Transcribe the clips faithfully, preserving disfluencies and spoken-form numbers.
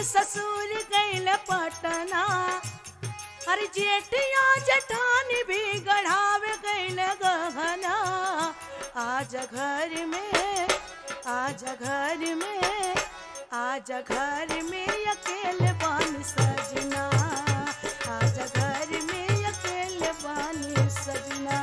ससुर गइल पटना, अरे जेठिया जेठानी भी गढ़ावे गइल गहना। आजा घर में, आजा घर में, आजा घर में अकेले बानी सजना, आजा घर में अकेले बानी सजना।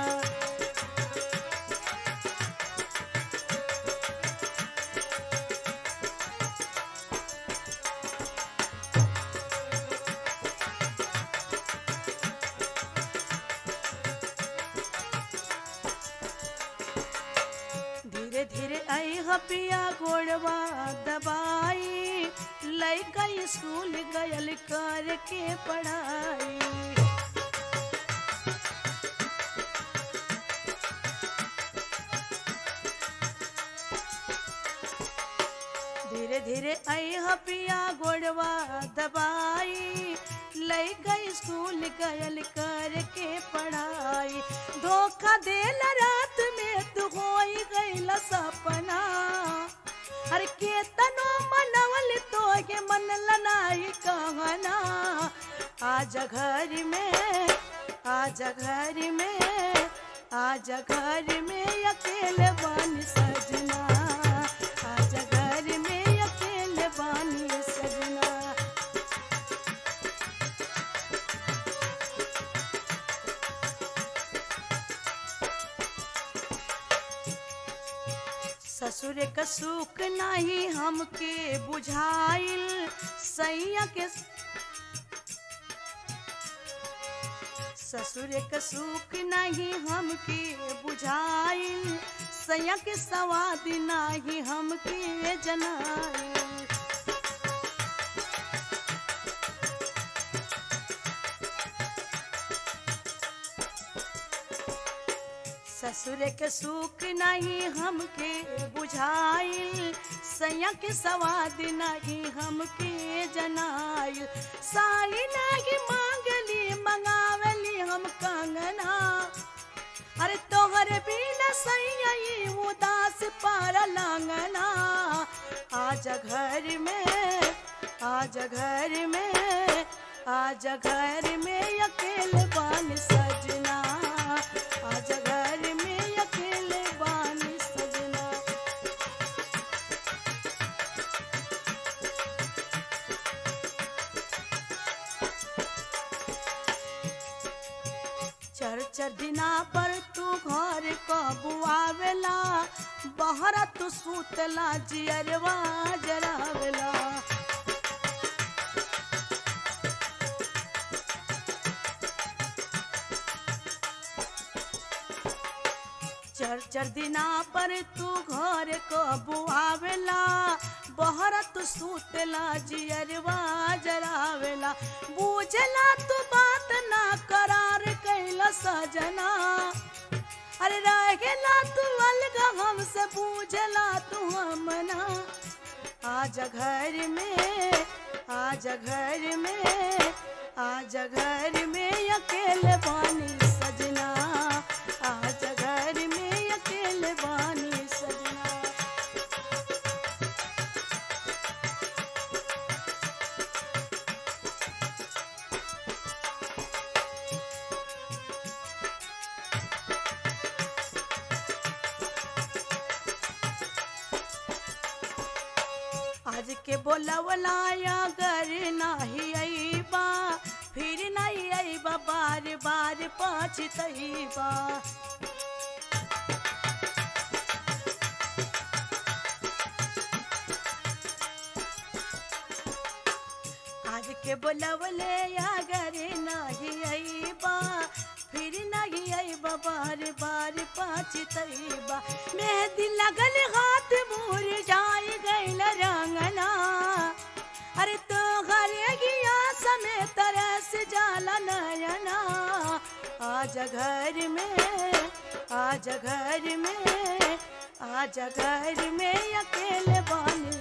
धीरे धीरे आई हपिया गोड़वा दबाई, लइका स्कूल गयल करके पढ़ाई। धीरे धीरे आई हपिया गोड़वा दबाई, लइका स्कूल गयल करके पढ़ाई। धोखा देला रात में तू होई गइला सपना, अरे केतनो मनवल तोगे मन लनाई कहना। आजा घर में, आजा घर में, आजा घर में अकेले बानी सजना, आजा घर में अकेले बानी सजना। ससुर का सुख नहीं हमके बुझाइल, सैया के ससुर का सुख नहीं हमके बुझाइल, सैया के सवाद नहीं हमके जनाइल। ससुर के सुख नहीं हमके बुझाइल, सैया के सवाद नहीं हमके जनाइल। साड़ी नहीं मांगली मंगावली हम कंगना, अरे तोहर बिना सैया ये उदास पार लांगना। आजा घर में, आजा घर में, आजा घर में अकेले बानी सजना, आजा घर में अकेले बानी सजना। चर चर दिना पर तू घर कबू आवेला, बहरा तू सूतला जियरवा जरावेला। चर चर दिना पर तू घर कबू आवेला, बहरा तू सूतला जियरवा जरावेला। बूझला तू बात ना करार कैला सजना, अरे रहेला तू अलगा हमसे बूझला तू हमना। आजा घर में, आजा घर में, आजा घर में अकेले बानी सजना, आजा घर में अकेले बानी सजना। आज के बोलवलाया घर नाही अइबा, फिर नहीं अइबा बार बार पछतइबा। आज के बोलवले अगर नहीं अइबा, फिर नहीं अइबा बार बार पछतइबा। मेहंदी लगल हाथ मोर जाई गइल रंगना, अरे तो घरे गिया समय तरस जाला नयना। आजा घर में, आजा घर में, आजा घर में अकेले बानी